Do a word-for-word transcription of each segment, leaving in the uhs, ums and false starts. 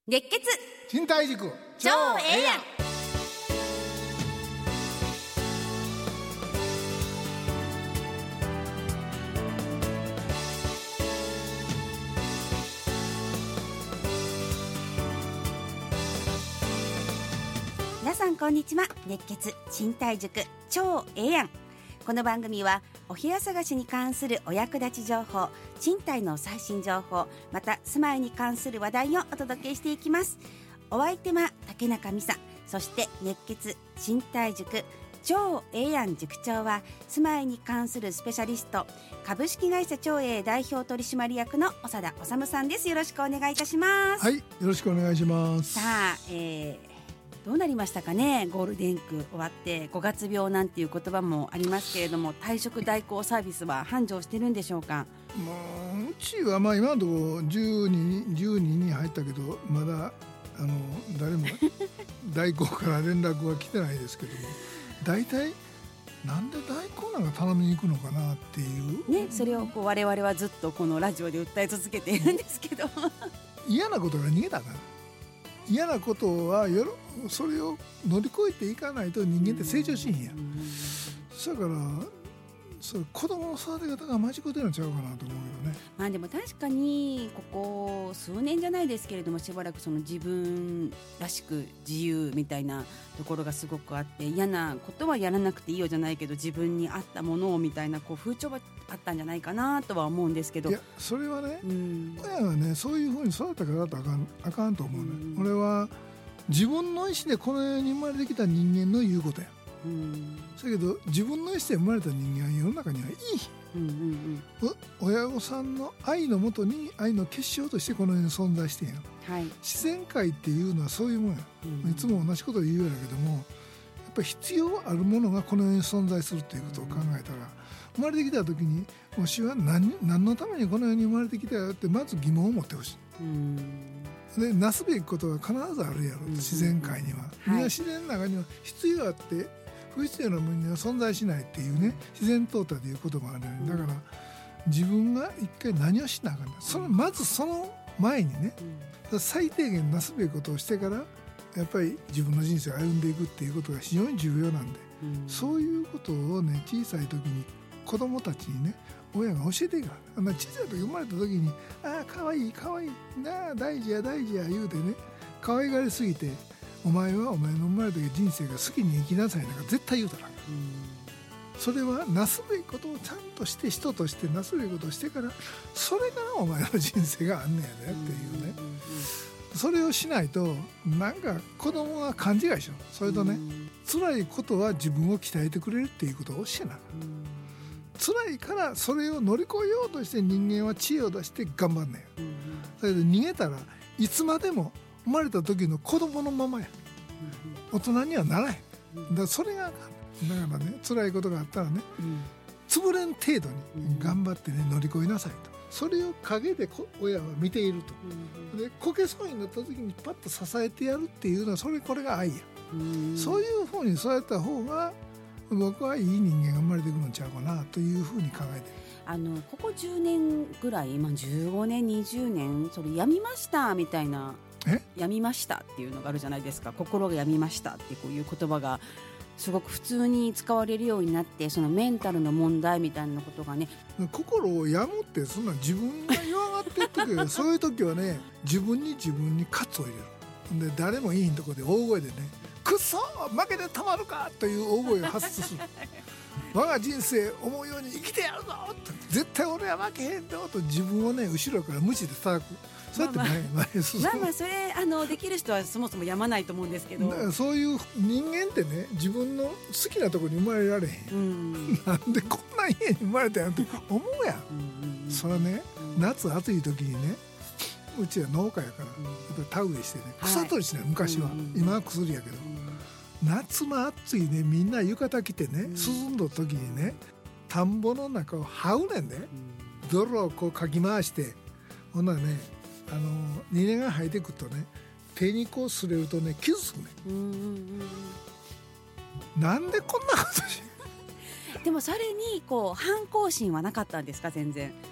熱血賃貸塾超ええやん。皆さんこんにちは。熱血賃貸塾超ええやん。この番組はお部屋探しに関するお役立ち情報、賃貸の最新情報、また住まいに関する話題をお届けしていきます。お相手は竹中美沙、そして熱血賃貸塾超ええやん塾長は住まいに関するスペシャリスト、株式会社超え代表取締役の長田治さんです。よろしくお願いいたします。 はい、よろしくお願いします。 さあ、えーどうなりましたかね。ゴールデンウィーク終わってごがつ病なんていう言葉もありますけれども、退職代行サービスは繁盛してるんでしょうか。 まあ、うちはまあ今のところじゅうにんに入ったけど、まだあの誰も代行から連絡は来てないですけども、大体なんで代行なんか頼みに行くのかなっていうね、それをこう我々はずっとこのラジオで訴え続けているんですけど嫌なことが逃げたから、嫌なことはよろそれを乗り越えていかないと人間って成長しんや。だからそれ子供の育て方が間違ってるのちゃうかなと思うけどね。 まあでも確かにここ数年じゃないですけれども、しばらくその自分らしく自由みたいなところがすごくあって、嫌なことはやらなくていいよじゃないけど自分に合ったものをみたいなこう風潮はあったんじゃないかなとは思うんですけど、 いやそれはね、 うん、 親がねそういうふうに育ったからだとあかん、あかんと思うね、うん、俺は自分の意思でこの世に生まれてきた人間の言うことや、うん、だけど自分の意思で生まれた人間は世の中にはいい、うんうんうん、親御さんの愛のもとに愛の結晶としてこの世に存在してんや、はい、自然界っていうのはそういうもんや、うん、いつも同じこと言うやけども、やっぱり必要あるものがこの世に存在するっていうことを考えたら、生まれてきた時にわしは 何, 何のためにこの世に生まれてきたよってまず疑問を持ってほしい、うんでなすべきことは必ずあるやろ、うん、自然界には、はい、みんな自然の中には必要あって不必要なものには存在しないっていうね、自然淘汰ということもあるよね、うん、だから自分が一回何をしなあかんねん、そのまずその前にね、うん、最低限なすべきことをしてからやっぱり自分の人生を歩んでいくっていうことが非常に重要なんで、うん、そういうことをね小さい時に子供たちにね親が教えていかん。小さい時生まれた時にああかわいいかわいいなあ大事や大事や言うてね可愛がりすぎて、お前はお前の生まれた時人生が好きに生きなさいなんか絶対言うたら、うん、それはなすべきことをちゃんとして人としてなすべきことをしてから、それからお前の人生があんねやでっていうね、うんうんうん、それをしないとなんか子供が勘違いしよう。それとね、うん、辛いことは自分を鍛えてくれるっていうことを教えな、うん辛いからそれを乗り越えようとして人間は知恵を出して頑張んねん、うんうん、だけど逃げたらいつまでも生まれた時の子供のままや、うんうん、大人にはならへん、だからそれがあかん。だからね辛いことがあったらね、うん、潰れん程度に頑張ってね乗り越えなさいと、それを陰で親は見ていると、うんうん、でこけそうになった時にパッと支えてやるっていうのはそれこれが愛や、うん、そういうふうに育った方が僕はいい人間が生まれてくるんちゃうかなというふうに考えてる。 あのここじゅうねんぐらい、今じゅうごねんにじゅうねんそれやみましたみたいな、 えやみましたっていうのがあるじゃないですか。心がやみましたってこういう言葉がすごく普通に使われるようになって、そのメンタルの問題みたいなことがね、 心をやむってそんな自分が弱がってる時はそういう時はね自分に自分に喝を入れる。で誰もいいんとこで大声でねくっそ負けてたまるかという大声を発する我が人生思うように生きてやるぞと、絶対俺は負けへんぞと自分をね後ろから無知で叩く。そうやって前に前に進む。 まあまあそれあのできる人はそもそもやまないと思うんですけど、 だからそういう人間ってね自分の好きなところに生まれられへん、うん、なんでこんな家に生まれたんやって思うやん、うんうん、それはね、うん、夏暑い時にねうちは農家やから、うん、やっぱり田植えしてね草取りしない、はい、昔は、うん、今は薬やけど、うん、夏の暑いねみんな浴衣着てね、うん、涼んだ時にね田んぼの中を這うねんね、うん、泥をこうかき回して、ほんならねあのニネが生えてくるとね手にこうすれるとね傷つくね、うんうんうん、なんでこんなことしでもそれにこう反抗心はなかったんですか。全然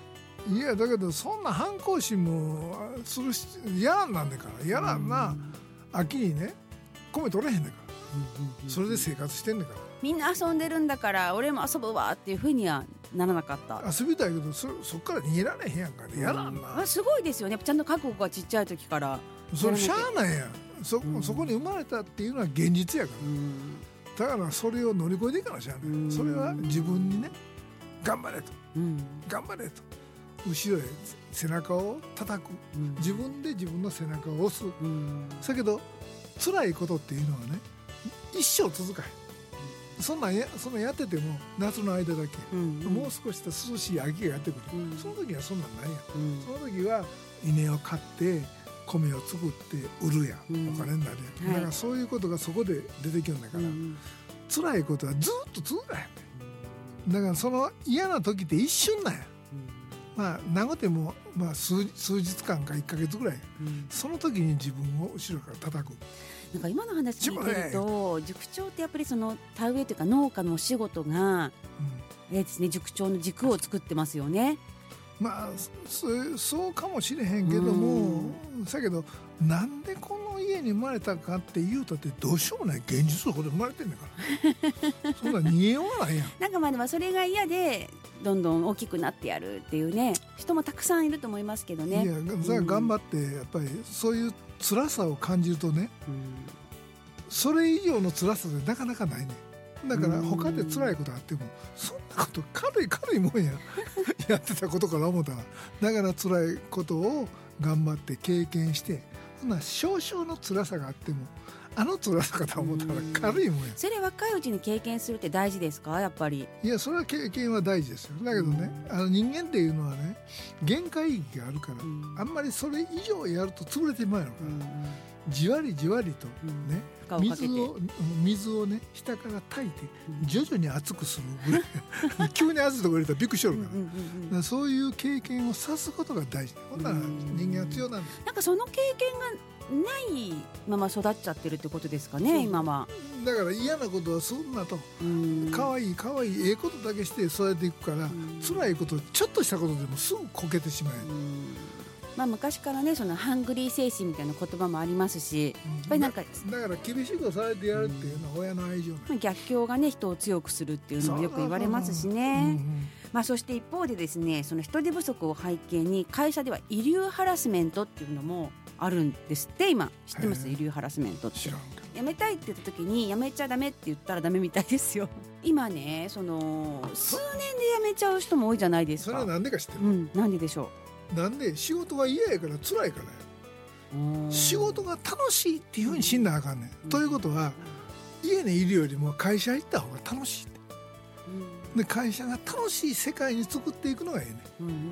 いやだけどそんな反抗心もするし嫌なんだから嫌なんな、うん、秋にね米取れへんだから、うん、それで生活してんだから。 みんな遊んでるんだから俺も遊ぶわっていうふうにはならなかった。 遊びたいけど そ, そっから逃げられへんやんかね。嫌なんな、 うん、すごいですよね。ちゃんと覚悟がちっちゃい時からそれしゃあないやん。 そ,、うん、そこに生まれたっていうのは現実やから、うん、だからそれを乗り越えていかなしゃあない、うん、それは自分にね頑張れと、うん、頑張れと後ろへ背中を叩く、うん、自分で自分の背中を押す、うん、だけど辛いことっていうのはね一生続かへん。そんなんや、そんなんやってても夏の間だけ、うん、もう少しした涼しい秋がやってくる、うん、その時はそんなんないや、うん、その時は稲を買って米を作って売るや、うん、お金になるや、はい、だからそういうことがそこで出てきるんだから、うん、辛いことはずっと続かへんね。だからその嫌な時って一瞬なんや、うん、まあ長ても、まあ、数, 数日間かいっかげつぐらい、うん、その時に自分を後ろから叩く。 なんか今の話聞いてると塾長ってやっぱりその田植えというか農家のお仕事が、うん、えですね、塾長の軸を作ってますよね。 まあ そ, そうかもしれへんけども、だけどなんでこの家に生まれたかって言うたってどうしようもない現実のこと生まれてんだからそんな逃げようがないやん。 なんかまあでもそれが嫌でどんどん大きくなってやるっていうね人もたくさんいると思いますけどね。 いやそれは頑張ってやっぱりそういう辛さを感じるとね、うん、それ以上の辛さでなかなかないね。だから他で辛いことあってもそんなこと軽い軽いもんややってたことから思ったら、だから辛いことを頑張って経験して、そんな少々の辛さがあってもあの辛さかと思ったら軽いもんや。 それ若いうちに経験するって大事ですか？やっぱり。 いやそれは経験は大事ですよ。だけどね、あの人間っていうのはね限界域があるから、あんまりそれ以上やると潰れてまうのから、じわりじわりとね、うん、水を水をね下から炊いて徐々に熱くするぐらい急に熱いとこ入れたらびっくりしよるから、うんうんうんうん、だからそういう経験をさすことが大事。ほんなら人間は強なんだ。 なんかその経験がないまま育っちゃってるってことですかね今は。 だから嫌なことはすんなと、かわいいかわいいええことだけして育てていくから、辛いことちょっとしたことでもすぐこけてしまう。 まあ、昔からねそのハングリー精神みたいな言葉もありますし、やっぱりなんかだ, だから厳しくされてやるっていうのは親の愛情、 うん、逆境がね人を強くするっていうのもよく言われますしね。まあそして一方でですねその人手不足を背景に会社では遺留ハラスメントっていうのもあるんですって。今知ってます？遺留ハラスメントって。 知らんけど。 辞めたいって言った時に辞めちゃダメって言ったらダメみたいですよ。今ねその数年で辞めちゃう人も多いじゃないですか。 それはなんでか知ってる？ うん、なんででしょう。なんで仕事が嫌やから辛いからや。仕事が楽しいっていうふうに死んだらあかんねん、うん、ということは家にいるよりも会社行った方が楽しいって、うん、で会社が楽しい世界に作っていくのがええねん、うんうんうんうん、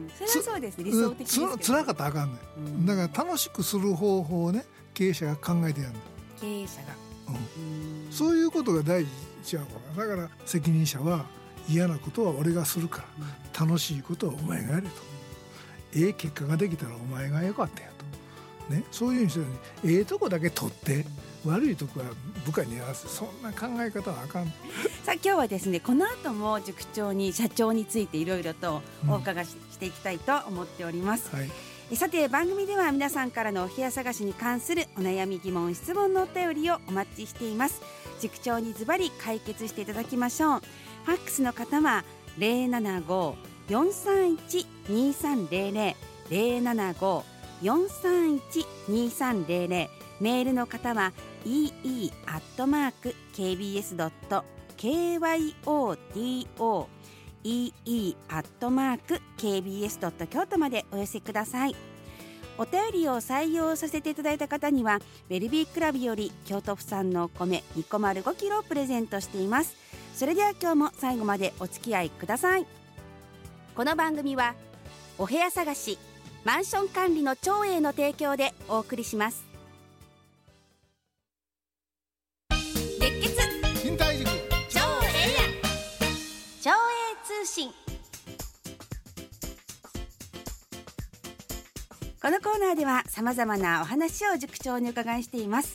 それはそうですね。理想的ですけど、 つ辛かったらあかんねん、うん、だから楽しくする方法をね経営者が考えてやるの。 経営者が、 うん、そういうことが大事ちゃうから。だから責任者は嫌なことは俺がするから、うん、楽しいことはお前がやれと、ええ結果ができたらお前がよかったよと、ね、そういう人にええとこだけ取って悪いとこは部下にやらせ、そんな考え方はあかん。 さあ今日はですねこの後も塾長に社長についていろいろとお伺い し,、うん、していきたいと思っております、はい、さて番組では皆さんからのお部屋探しに関するお悩み疑問質問のお便りをお待ちしています。塾長にズバリ解決していただきましょう。ファックスの方は ゼロななご よんさんいち にさんゼロゼロ ゼロななご よんさんいち にさんゼロゼロ、メールの方は イーイー アットマーク ケービーエス ドット ケーワイオーティーオー イーイー アットマーク ケービーエス ドット 京都までお寄せください。お便りを採用させていただいた方にはベルビークラブより京都府産の米 にこまるごキロをプレゼントしています。それでは今日も最後までお付き合いください。この番組はお部屋探しマンション管理の長英の提供でお送りします。熱血身体塾長英長英通信。このコーナーでは様々なお話を塾長に伺いしています。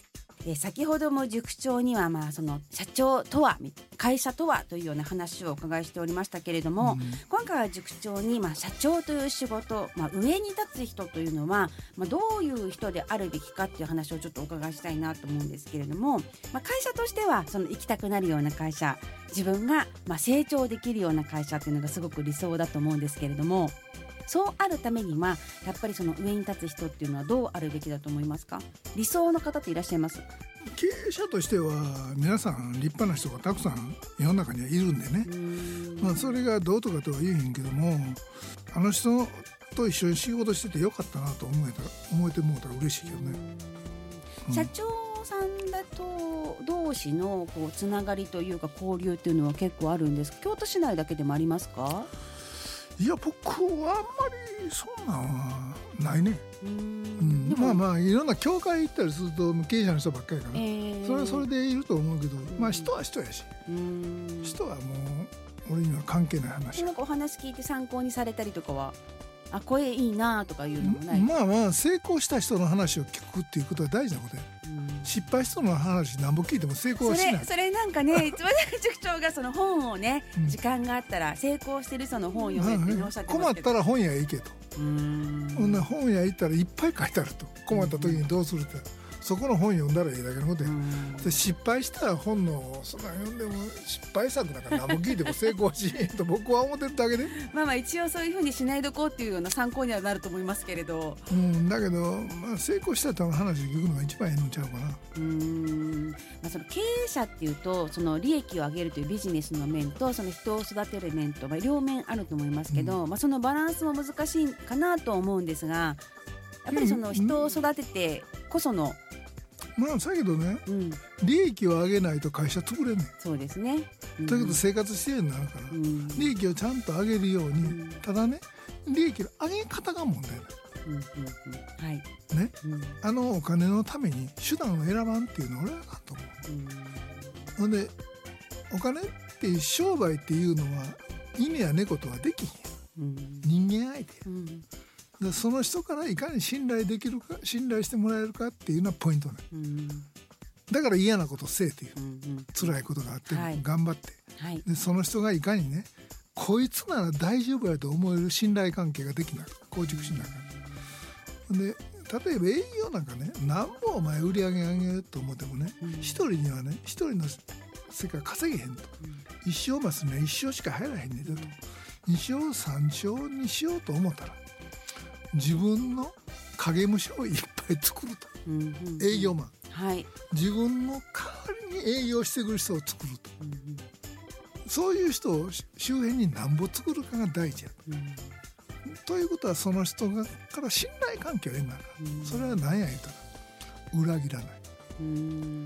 で先ほども塾長にはまあその社長とは会社とはというような話をお伺いしておりましたけれども、うん、今回は塾長にまあ社長という仕事、まあ、上に立つ人というのはまあどういう人であるべきかっていう話をちょっとお伺いしたいなと思うんですけれども、まあ、会社としてはその行きたくなるような会社、自分がまあ成長できるような会社っていうのがすごく理想だと思うんですけれども、そうあるためにはやっぱりその上に立つ人っていうのはどうあるべきだと思いますか？理想の方っていらっしゃいます？ 経営者としては皆さん立派な人がたくさん世の中にはいるんでね、まあ、それがどうとかとは言えへんけども、あの人と一緒に仕事しててよかったなと思えた思えてもうたら嬉しいけどね、 うん、社長さんだと同士のこうつながりというか交流っていうのは結構あるんですか？京都市内だけでもありますか？ いや僕はあんまりそんなんはないね。うん、うん、まあまあいろんな教会行ったりすると経営者の人ばっかりやから、えー、それはそれでいると思うけど、まあ人は人やし、うん人はもう俺には関係ない話。 なんかお話聞いて参考にされたりとかは、あこれいいなとかいうのもない？ まあまあ成功した人の話を聞くっていうことは大事なことや。失敗した人の話何ぼ聞いても成功はしない。 それ、それなんかね塾長がその本をね、うん、時間があったら成功してる人の本を読めっておっしゃってますけど、 困ったら本屋へ行けと。うーん本屋行ったらいっぱい書いてあると。困った時にどうするって、うん、そこの本読んだらいいだけのことや。で失敗したら本のそんな読んでも失敗作だから何も聞いても成功はしへんと僕は思ってるだけでまあまあ一応そういうふうにしないどこうっていうような参考にはなると思いますけれど、 うん、だけど、まあ、成功した人の話聞くのが一番ええのちゃうかな。 うーん、まあ、その経営者っていうとその利益を上げるというビジネスの面とその人を育てる面と、まあ、両面あると思いますけど、うんまあ、そのバランスも難しいかなと思うんですが、やっぱりその人を育ててこその、 まあ、だけどね、うん、利益を上げないと会社潰れんねん。 そうですね、 うん、だけど生活してるようになるから、うん、利益をちゃんと上げるように、うん、ただね利益の上げ方が問題ない、うんうんうんはいねうん、あのお金のために手段を選ばんっていうのは俺はあかんと思う、うん、でお金っていう商売っていうのは犬や猫とはできひん、うん、人間相手、うんでその人からいかに信頼できるか信頼してもらえるかっていうのはポイントね、うん、だから嫌なことせえっていう、うんうん、辛いことがあっても頑張って、はい、でその人がいかにねこいつなら大丈夫やと思える信頼関係ができない構築しながらで例えば営業なんかね何本お前売り上げ上げると思ってもね一、うん、人にはね一人の世界稼げへんと、うん、一生ますには一生しか入らへんねんだと、うん、二生三生にしようと思ったら自分の影武者をいっぱい作ると、うんうんうん、営業マン、はい、自分の代わりに営業してくる人を作ると、うんうん、そういう人を周辺に何ぼ作るかが大事や、うん、ということはその人がから信頼関係を得ながら、うん、それは何や言うたら裏切らない、うん、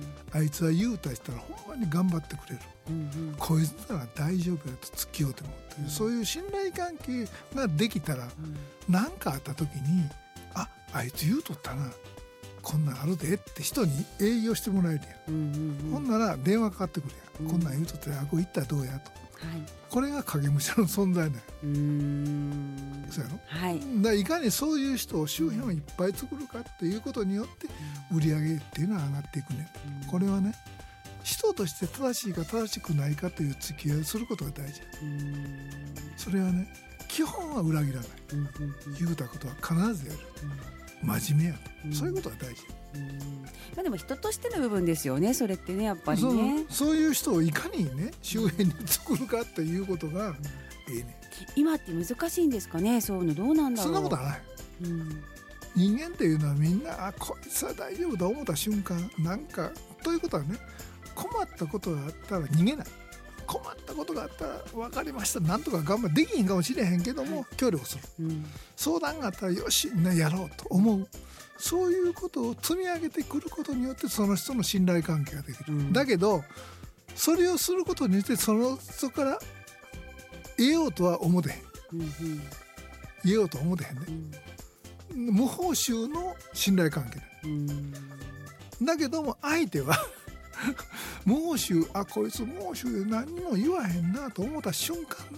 あいつは言うたしたらほんまに頑張ってくれる、うんうん、こいつなら大丈夫やと付き合うてもという、うん、そういう信頼関係ができたら何、うん、かあった時にああいつ言うとったなこんなんあるでって人に営業してもらえるやん、うんうんうん、ほんなら電話かかってくるやん、うん、こんなん言うとったらあこう言ったらどうやと、はい、これが影武者の存在だよ。うーんそうやろ、はい、だからいかにそういう人を周辺をいっぱい作るかっていうことによって売り上げっていうのは上がっていくね、うん、これはね人として正しいか正しくないかという付き合いをすることが大事。うーんそれはね基本は裏切らない、うんうんうん、言うたことは必ずやる、うん、真面目やと、うん、そういうことが大事。 うんまあ、でも人としての部分ですよねそれってねやっぱりね。 そ, そういう人をいかにね周辺に作るかということが、うん、ええね。 今って難しいんですかねそういうのどうなんだろう。 そんなことはない、うん、人間っていうのはみんなあこいつは大丈夫だ思った瞬間なんかということはね困ったことがあったら逃げない。困ったことがあったら分かりましたなんとか頑張ってできひんかもしれへんけども、はい、協力する、うん、相談があったらよし、ね、やろうと思う。そういうことを積み上げてくることによってその人の信頼関係ができる、うん、だけどそれをすることによってその人から得ようとは思てへん、うんうん、得ようとは思てへんね、うん、無報酬の信頼関係だ、うん、だけども相手は無報酬あこいつ無報酬で何も言わへんなと思った瞬間ね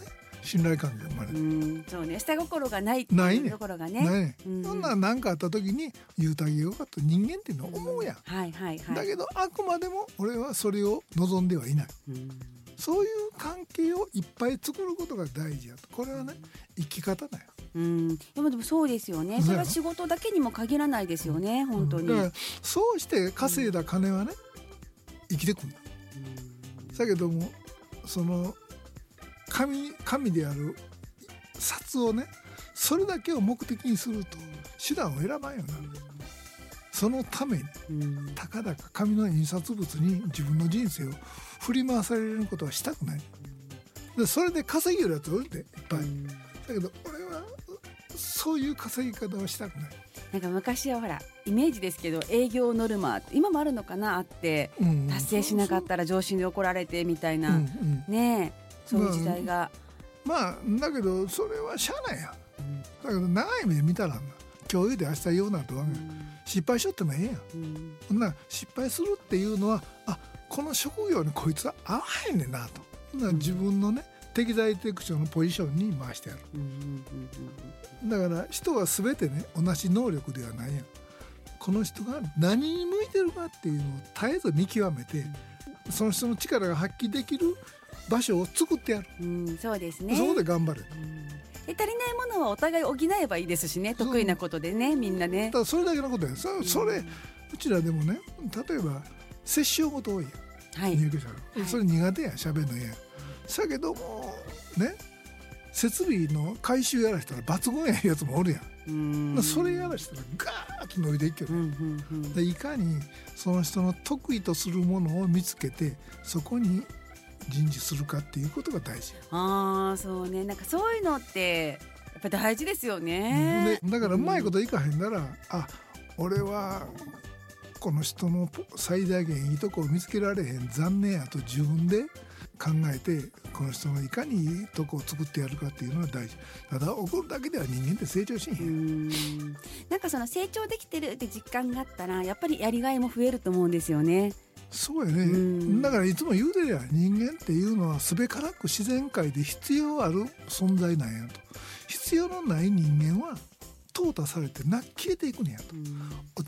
信頼関係が生まれる。 うんそうね、下心がないっていうところがね。 ないね。そんな何かあった時に言うたげよかった人間っていうのは思うやん、 うんはいはいはい、 だけどあくまでも俺はそれを望んではいない、うん、そういう関係をいっぱい作ることが大事やと。これはね生き方だよ。 うん、でもでもそうですよね。それは仕事だけにも限らないですよね、うん、本当に。 だからそうして稼いだ金はね、うん、生きてくるんだ。だけどもその 神, 神である札をね、それだけを目的にすると手段を選ばんよな。そのためにたかだか紙の印刷物に自分の人生を振り回されることはしたくない。でそれで稼げるやつおるでいっぱい。だけど俺はそういう稼ぎ方はしたくない。 なんか昔はほらイメージですけど営業ノルマ今もあるのかなあって、うん、達成しなかったら上司に怒られてみたいな、うんうん、ねえそういう時代が、 まあ、まあだけどそれはしゃあないや、うん、だけど長い目で見たらな今日言うて明日言うなとわけ、うん、失敗しよってもええやん、うん、な失敗するっていうのはあこの職業にこいつは合わへんねんなと、うん、自分のね適材適所のポジションに回してやる、うんうんうん、だから人は全てね同じ能力ではないやん。この人が何に向いてるかっていうのを絶えず見極めてその人の力が発揮できる場所を作ってやる、うん、 そうですね。 そこで頑張る、うん、 で足りないものはお互い補えばいいですしね。得意なことでねみんなね。 だからそれだけのことや。 そ, それ、うん、うちらでもね例えば接しようこと多いやん、はい、入居者が、はい、それ苦手やん喋るのやん。だけどもね設備の改修やらしたら抜群ややつもおるやん。うんそれやらしたらガーッと伸びていくけど、うんうんうん、でいかにその人の得意とするものを見つけてそこに人事するかっていうことが大事。 ああそうね。なんかそういうのってやっぱ大事ですよね、 うん、でだからうまいこといかへんなら、うん、あ俺はこの人の最大限いいとこを見つけられへん残念やと自分で考えてこの人のいかにいいとこを作ってやるかっていうのは大事。ただ怒るだけでは人間って成長しんへん。 うんなんかその成長できてるって実感があったらやっぱりやりがいも増えると思うんですよね。 そうやね。だからいつも言うてるやん。人間っていうのはすべからく自然界で必要ある存在なんやと。必要のない人間は淘汰されてな消えていくねやと、うん、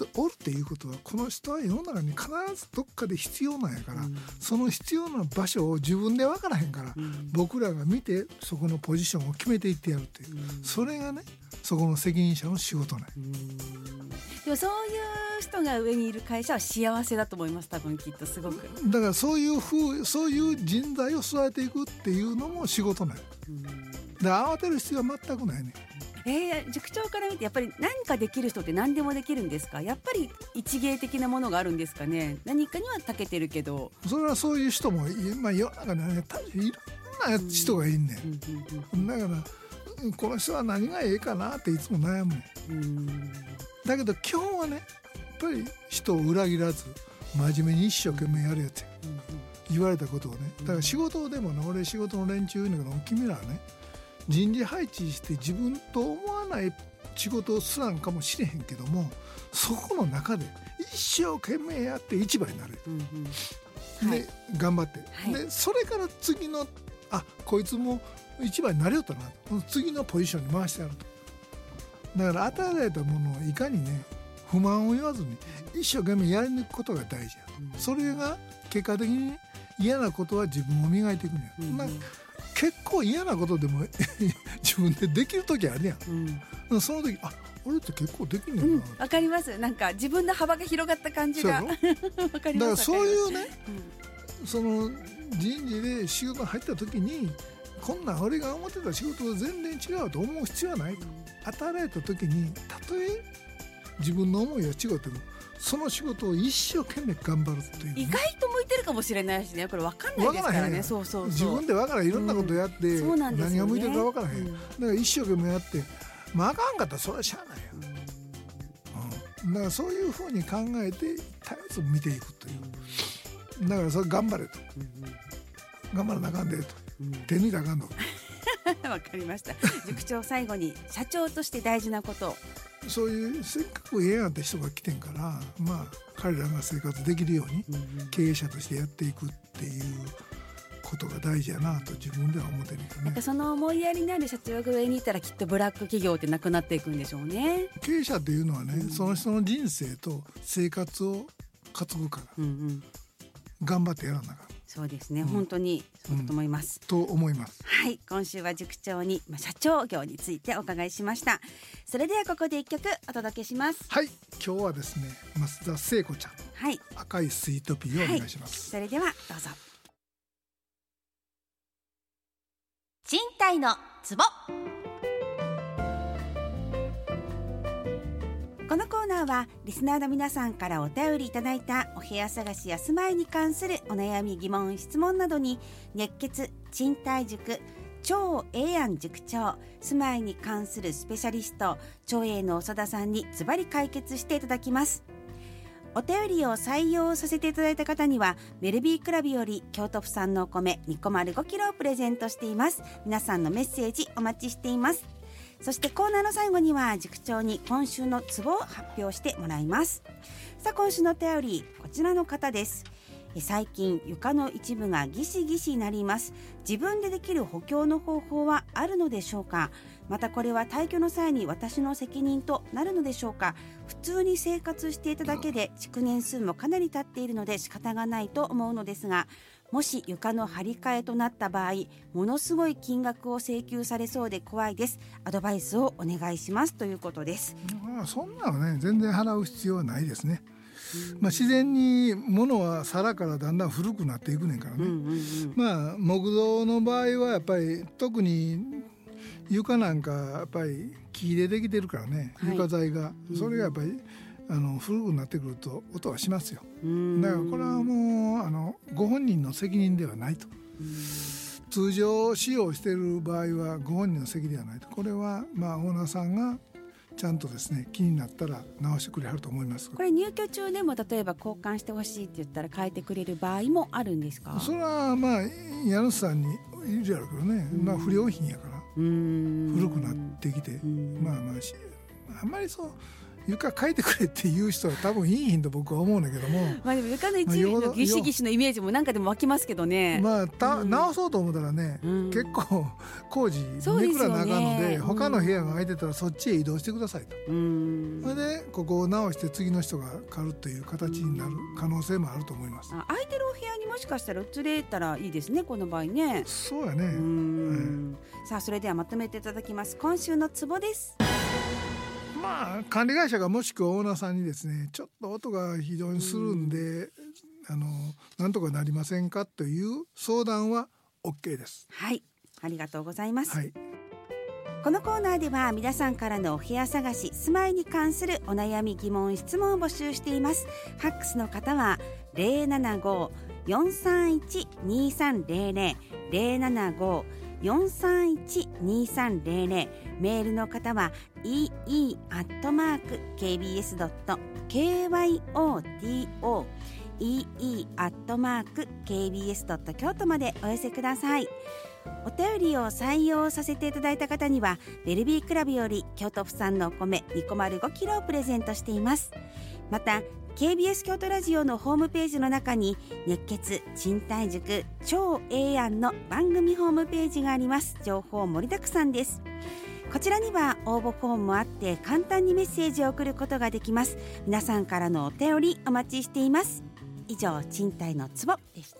おるっていうことはこの人は世の中に必ずどっかで必要なんやから、うん、その必要な場所を自分で分からへんから、うん、僕らが見てそこのポジションを決めていってやるっていう、うん、それがねそこの責任者の仕事なんや、うん、 でもそういう人が上にいる会社は幸せだと思います。多分きっとすごくだからそういう風そういう人材を育てていくっていうのも仕事なんや、うん、だから慌てる必要は全くないね。 えー、塾長から見てやっぱり何かできる人って何でもできるんですか？やっぱり一芸的なものがあるんですかね。何かには長けてるけどそれはそういう人も、まあ、世の中にはねいろんな人がいんねん、うん、だからこの人は何がええかなっていつも悩むねん、うん、だけど基本はねやっぱり人を裏切らず真面目に一生懸命やるやつや、うん、言われたことをね。だから仕事でもね俺仕事の連中言うんだけど君らはね人事配置して自分と思わない仕事をすらんかもしれへんけどもそこの中で一生懸命やって一番になる、うんうん、で、はい、頑張って、はい、でそれから次のあこいつも一番になれよったな次のポジションに回してやると。だから与えられたものをいかにね不満を言わずに一生懸命やり抜くことが大事や、うん、それが結果的に嫌なことは自分を磨いていくんや、うんうん結構嫌なことでも自分でできる時あるやん、うん、その時あ俺って結構できんねんな、 うん、分かります。なんか自分の幅が広がった感じが分かります。 だからそういうね、うん、その人事で仕事入った時にこんなん俺が思ってた仕事と全然違うと思う必要はないと、うん、与えられた時にたとえ自分の思いは違ってもその仕事を一生懸命頑張るっていう、ね、 意外と向いてるかもしれないしね。これ分かんないですからね。そうそうそう自分で分からんいろんなことやって、うんね、何が向いてるか分からへん、うん、だから一生懸命やってまああかんかったらそれはしゃあないよ、うんうん、だからそういうふうに考えて絶えず見ていくという、だからそれ頑張れと、うんうん、頑張らなあかんでと、うん、手抜いたらあかんのわかりました。塾長最後に社長として大事なことをそういうせっかくええやんって人が来てんから、まあ彼らが生活できるように経営者としてやっていくっていうことが大事やなと自分では思ってるんですね。 なんかその思いやりのある社長が上にいたらきっとブラック企業ってなくなっていくんでしょうね。 経営者っていうのはね、うん、その人の人生と生活を担ぐから、うんうん、頑張ってやらなあかん。 そうですね、うん、本当にそうだと思います、 うん、と思います。 はい、今週は塾長に、まあ、社長業についてお伺いしました。それではここで一曲お届けします。 はい、今日はですね増田聖子ちゃん、 はい、 赤いスイートピーをお願いします、 はい、それではどうぞ。賃貸のツボ。このコーナーはリスナーの皆さんからお便りいただいたお部屋探しや住まいに関するお悩み疑問質問などに熱血賃貸塾超ええやん塾長住まいに関するスペシャリスト超えの長田さんにズバリ解決していただきます。お便りを採用させていただいた方にはメルビークラブより京都府産のお米にこまるごキロをプレゼントしています。皆さんのメッセージお待ちしています。そしてコーナーの最後には塾長に今週のツボを発表してもらいます。さあ今週のお便りこちらの方です。最近床の一部がギシギシになります。自分でできる補強の方法はあるのでしょうか。またこれは退去の際に私の責任となるのでしょうか。普通に生活していただけで築年数もかなり経っているので仕方がないと思うのですが、もし床の張り替えとなった場合ものすごい金額を請求されそうで怖いです。アドバイスをお願いしますということです。 まあ、そんなのね全然払う必要はないですね。まあ、自然に物は皿からだんだん古くなっていくねんからね、うんうんうん、まあ木造の場合はやっぱり特に床なんかやっぱり木でできてるからね、はい、床材がそれがやっぱりあの古くなってくると音はしますよ。だからこれはもうあのご本人の責任ではないと。通常使用している場合はご本人の責任ではないと。これはまあオーナーさんがちゃんとですね気になったら直してくれはると思います。 これ入居中でも例えば交換してほしいって言ったら変えてくれる場合もあるんですか。 それはまあ家主さんにいるやろうけどね、まあ不良品やから古くなってきてまあまああんまりそう床変えてくれっていう人は多分いいひんと僕は思うんだけども、 まあ、でも床の一部のギシギシのイメージもなんかでも湧きますけどね、 まあた、うん、直そうと思ったらね、うん、結構工事めくらなあかんので、他の部屋が空いてたらそっちへ移動してくださいと、うん、それでここを直して次の人が借るという形になる可能性もあると思います。 あ、空いてるお部屋にもしかしたら移れたらいいですねこの場合ね。 そうやね。 うん、はい、さあそれではまとめていただきます。今週のツボです。 まあ、管理会社がもしくはオーナーさんにですねちょっと音が非常にするんで、うん、あのなんとかなりませんかという相談は OK です。 はい、ありがとうございます、 はい、 このコーナーでは皆さんからのお部屋探し住まいに関するお悩み疑問質問を募集しています。ファックスの方は ゼロななご よんさんいち にさんゼロゼロ ゼロななご よんさんいち にさんゼロゼロ メールの方は イーイー アットマーク ケービーエス ドット ケーワイオーティーオー イーイー アットマーク ケービーエス ドット 京都までお寄せください。お便りを採用させていただいた方にはベルビークラブより京都府産のお米にこまるごキロをプレゼントしています。また ケービーエス 京都ラジオのホームページの中に熱血賃貸塾超ええやんの番組ホームページがあります。情報盛りだくさんです。こちらには応募フォームもあって簡単にメッセージを送ることができます。皆さんからのお便りお待ちしています。以上賃貸のツボでした。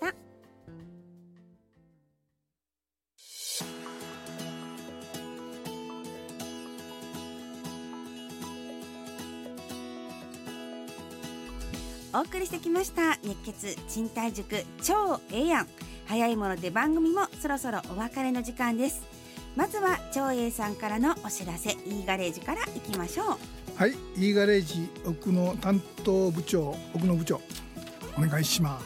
お送りしてきました熱血賃貸塾超ええやん。早いもので番組もそろそろお別れの時間です。まずは超ええさんからのお知らせ E ガレージからいきましょう。 はい、E ガレージ奥の担当部長奥の部長お願いします、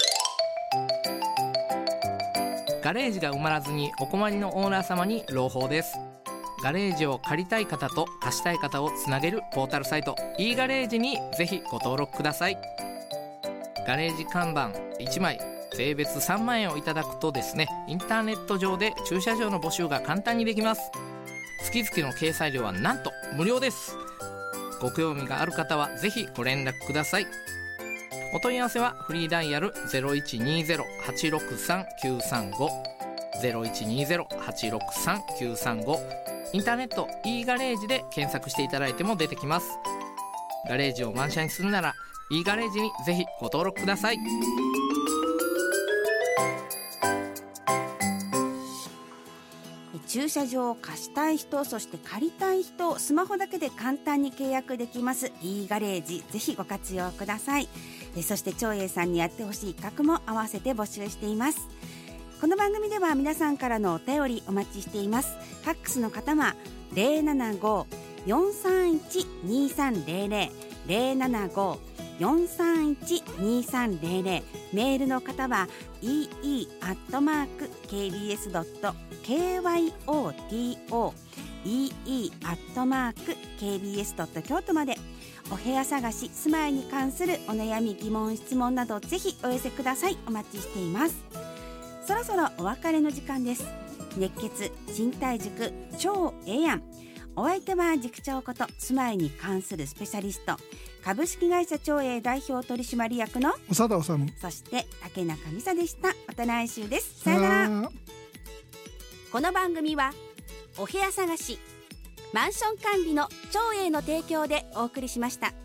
はい、ガレージが埋まらずにお困りのオーナー様に朗報です。ガレージを借りたい方と貸したい方をつなげるポータルサイト E ガレージにぜひご登録ください。ガレージ看板いちまい税別さんまんえんをいただくとですね、インターネット上で駐車場の募集が簡単にできます。月々の掲載料はなんと無料です。ご興味がある方はぜひご連絡ください。 お問い合わせはフリーダイヤル ゼロいちにゼロ はちろくさん きゅうさんご ゼロいちにゼロ はちろくさん きゅうさんご、インターネット e ガレージで検索していただいても出てきます。ガレージを満車にするなら e ガレージにぜひご登録ください。 駐車場を貸したい人、そして借りたい人、スマホだけで簡単に契約できます e ガレージ、ぜひご活用ください。えそして長英さんにやってほしい企画も合わせて募集しています。この番組では皆さんからのお便りお待ちしています。ファックスの方は ゼロななご よんさんいち にさんゼロゼロ ゼロななご よんさんいち にさんゼロゼロ、メールの方は イーイー アットマーク ケービーエス ドット ケーワイオーティーオー イーイー アットマーク ケービーエス ドット 京都まで、お部屋探し、住まいに関するお悩み、疑問、質問などぜひお寄せください。お待ちしています。そろそろお別れの時間です。熱血賃貸塾超ええやん。お相手は塾長こと住まいに関するスペシャリスト、株式会社長英代表取締役の長田治、 そして竹中美沙でした。また来週です。さよなら。この番組はお部屋探し、マンション管理の長英の提供でお送りしました。